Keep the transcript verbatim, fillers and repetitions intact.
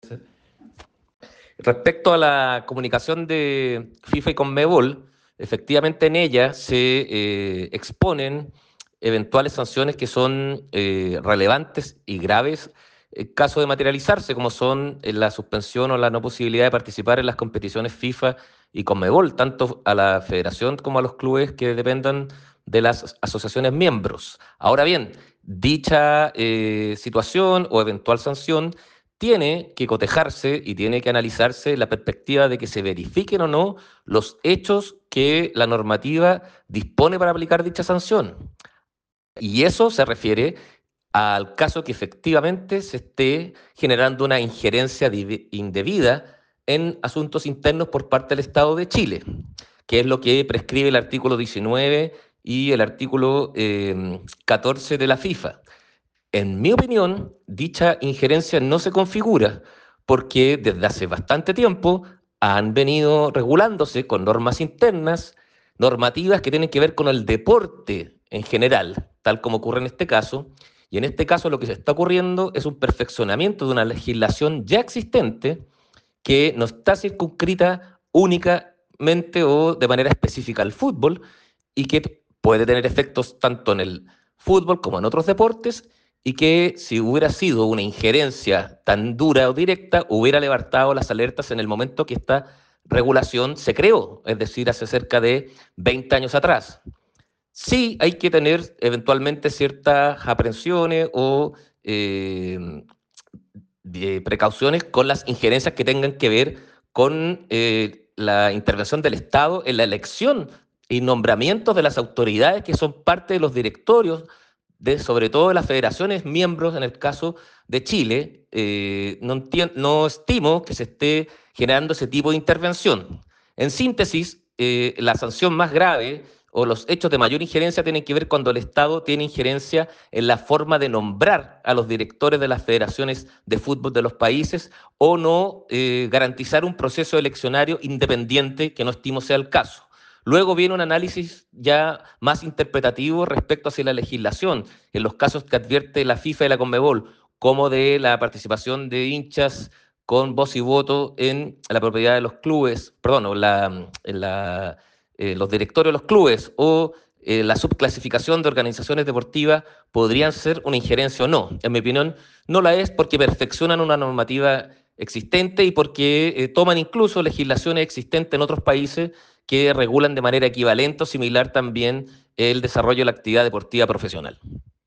Respecto a la comunicación de FIFA y Conmebol, efectivamente en ella se eh, exponen eventuales sanciones que son eh, relevantes y graves en caso de materializarse, como son eh, la suspensión o la no posibilidad de participar en las competiciones FIFA y Conmebol, tanto a la federación como a los clubes que dependan de las asociaciones miembros. Ahora bien, dicha eh, situación o eventual sanción tiene que cotejarse y tiene que analizarse la perspectiva de que se verifiquen o no los hechos que la normativa dispone para aplicar dicha sanción. Y eso se refiere al caso que efectivamente se esté generando una injerencia indebida en asuntos internos por parte del Estado de Chile, que es lo que prescribe el artículo diecinueve y el artículo eh, catorce de la FIFA. En mi opinión, dicha injerencia no se configura porque desde hace bastante tiempo han venido regulándose con normas internas, normativas que tienen que ver con el deporte en general, tal como ocurre en este caso. Y en este caso lo que se está ocurriendo es un perfeccionamiento de una legislación ya existente que no está circunscrita únicamente o de manera específica al fútbol y que puede tener efectos tanto en el fútbol como en otros deportes y que si hubiera sido una injerencia tan dura o directa, hubiera levantado las alertas en el momento que esta regulación se creó, es decir, hace cerca de veinte años atrás. Sí hay que tener eventualmente ciertas aprensiones o eh, de precauciones con las injerencias que tengan que ver con eh, la intervención del Estado en la elección y nombramientos de las autoridades que son parte de los directorios, de, sobre todo de las federaciones miembros, en el caso de Chile. Eh, no, no estimo que se esté generando ese tipo de intervención. En síntesis, eh, la sanción más grave o los hechos de mayor injerencia tienen que ver cuando el Estado tiene injerencia en la forma de nombrar a los directores de las federaciones de fútbol de los países o no eh, garantizar un proceso eleccionario independiente, que no estimo sea el caso. Luego viene un análisis ya más interpretativo respecto hacia la legislación, en los casos que advierte la FIFA y la Conmebol, como de la participación de hinchas con voz y voto en la propiedad de los clubes, perdón, o la, en la eh, los directorios de los clubes o eh, la subclasificación de organizaciones deportivas podrían ser una injerencia o no. En mi opinión, no la es porque perfeccionan una normativa existente y porque eh, toman incluso legislaciones existentes en otros países que regulan de manera equivalente o similar también el desarrollo de la actividad deportiva profesional.